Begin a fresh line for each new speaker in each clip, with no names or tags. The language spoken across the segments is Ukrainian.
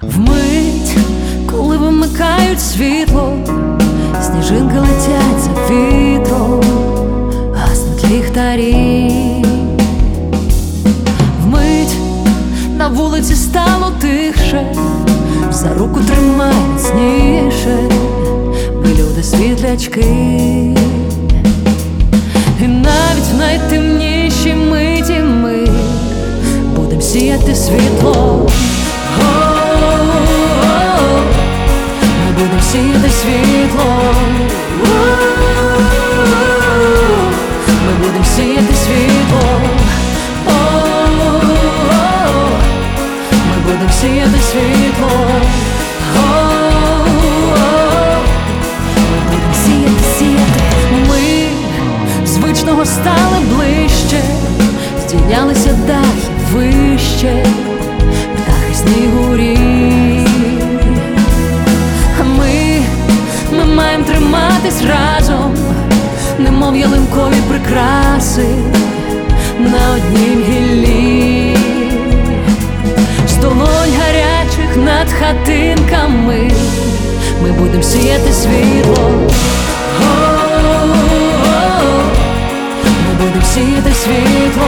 Вмить, коли вимикають світло, сніжинки летять за вітром, гаснуть ліхтарі. Вмить на вулиці стало тихше, за руку тримай міцніше, ми люди світлячки. І навіть в найтемніші миті ми будем сіяти світло. Ми будем сіяти світло. Ми будем сіяти світло. Ми будем сіяти світло. Ми будем сіяти, сіяти. Ми звичного стали ближче, здійнялися дахи вище, птахи снігурі. Ми маємо триматись разом, немов ялинкові прикраси на однім гіллі. З долонь гарячих над хатинками ми будем сіяти світло. Ми будем сіяти світло.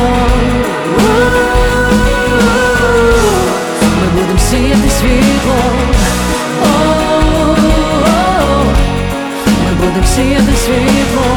Ми будем сіяти світло. Ми будем сіяти світло.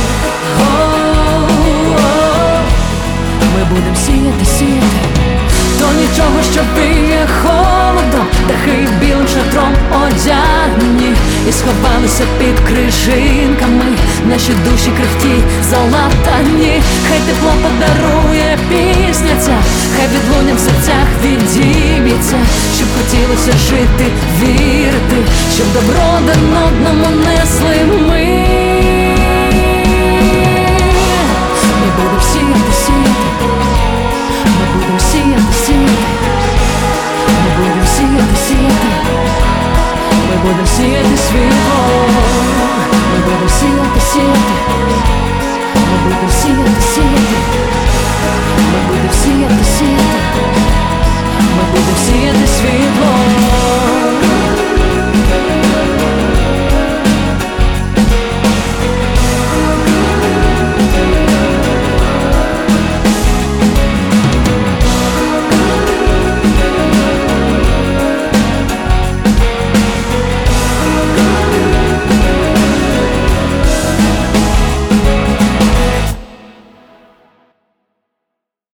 Ми будем сіяти, сіяти. То нічого, що б'є холодом, дахи білим шатром одягнені і сховалися під крижинками, наші душі крихті залатані. Хай тепло подарує пісня ця, хай відлунням в серцях відійметься, щоб хотілося жити, вірити, щоб добро один одному несли ми. Ми будем сіяти, сіяти. Ми будем сіяти, сіяти. Ми будем сіяти, сіяти. Ми будем сіяти світло.